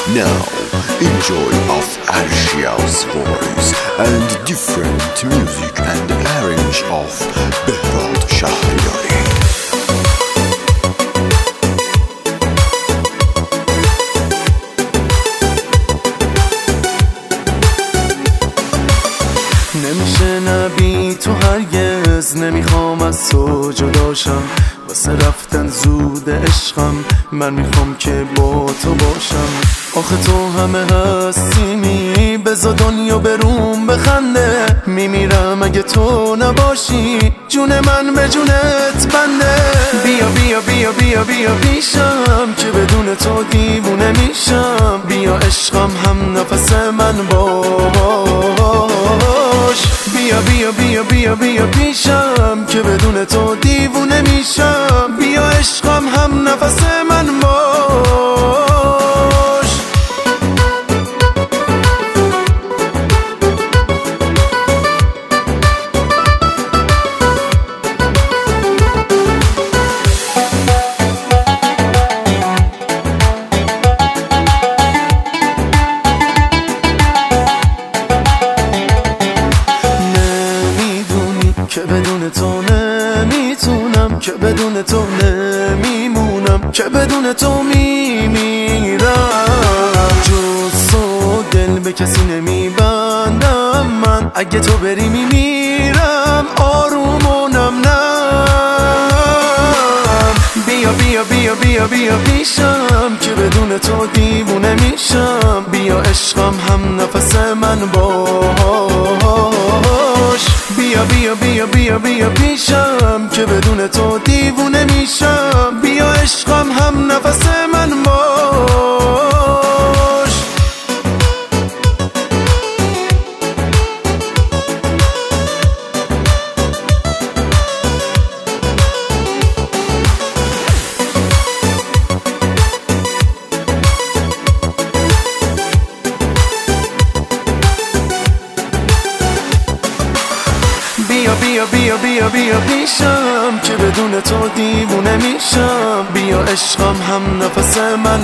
Now, enjoy of Arshia's voice and different music and arrange of Behrad Shahriyari. نمیشه نبی تو هرگز، نمیخوام از تو جداشم، واسه رفتن زود عشقم، من میخوام که با تو باشم. آخه تو همه هستی، بذار دنیا بروم بخنده، میمیرم اگه تو نباشی، جون من به جونت بنده. بیا بیا بیا بیا بیا پیشم که بدون تو دیوونه میشم، بیا عشقم هم نفس من باش. بیا بیا بیا بیا بیا پیشم که بدون تو دیوونه میشم، بیا عشقم هم نفس من باش. که بدون تو نمیتونم، که بدون تو نمیمونم، که بدون تو میمیرم. جز تو دل به کسی نمیبندم من، اگه تو بری میمیرم آرومونم نم. بیا بیا بیا بیا بیا پیشم که بدون تو دیوونه میشم، بیا عشقم هم نفس من باش. بیا بیا بیا بیا بیا پیشم که بدون تو دیوونه میشم، بیا عشقم هم نفس من باش. بیا بیا بیا بیا بیا پیشم که بدون تو دیوونه میشم، بیا عشقم هم نفس من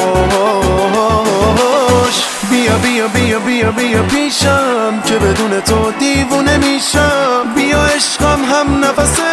باش. بیا بیا بیا بیا بیا پیشم که بدون تو دیوونه میشم، بیا عشقم هم نفس